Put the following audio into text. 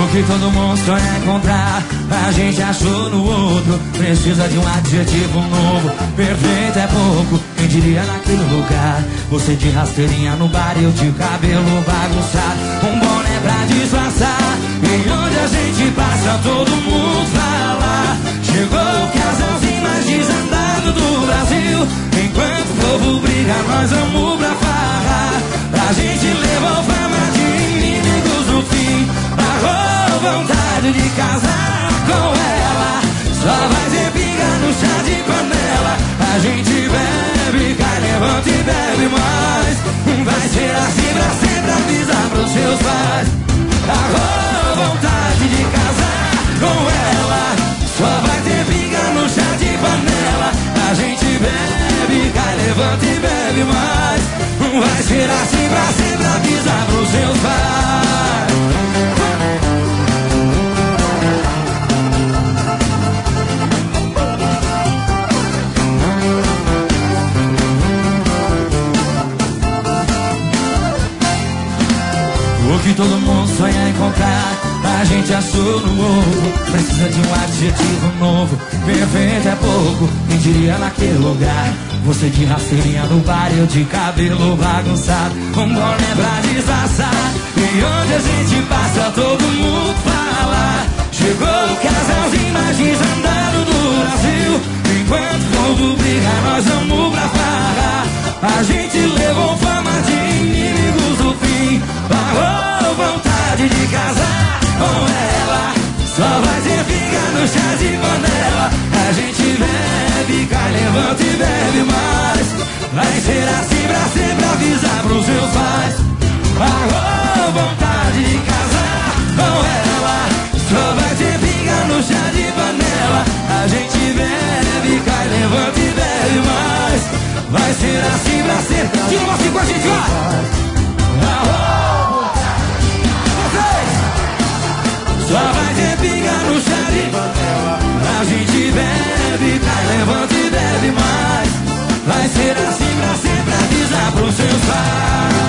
que todo mundo sonha encontrar, a gente achou no outro. Precisa de um adjetivo novo. Perfeito é pouco, quem diria naquele lugar. Você de rasteirinha no bar e eu de cabelo bagunçado. Um boné pra disfarçar, e onde a gente passa todo mundo fala. Chegou o casalzinho mais desandado do Brasil. Enquanto o povo briga, nós vamos pra farra. A gente levou fama de inimigos no fim. Arrou vontade de casar com ela. Só vai ter pinga no chá de panela. A gente bebe, cai, levanta e bebe mais. Vai ser assim pra sempre, avisar pros seus pais. Arrou vontade de casar com ela. Só vai ter pinga no chá de panela. A gente bebe, cai, levanta e bebe mais. Vai ser assim pra sempre, avisar pros seus pais. O que todo mundo sonha encontrar, a gente achou no outro. Precisa de um adjetivo novo. Perfeito é pouco, quem diria naquele lugar. Você de rasteirinha no bar e eu de cabelo bagunçado. Um boné pra disfarçar, e onde a gente passa todo mundo fala. Chegou o casalzinho mais desandado do Brasil. Enquanto o povo briga, nós vamos pra farra. A gente levou fama de inimigos do fim. Parou vontade de casar com ela. Só vai ter figa no chá de panela. A gente bebe, cai, levanta e bebe mais. Vai ser assim pra sempre, avisar pros seus pais. Parou vontade de casar com ela. Só vai ter figa no chá de panela. A gente bebe, cai, levanta e bebe mais. Vai ser assim pra sempre. De novo assim com a gente, vai! Só vai ter pinga no chá de panela. A gente bebe, cai, levanta e bebe mais. Vai ser assim pra sempre, avisar pros seus pais.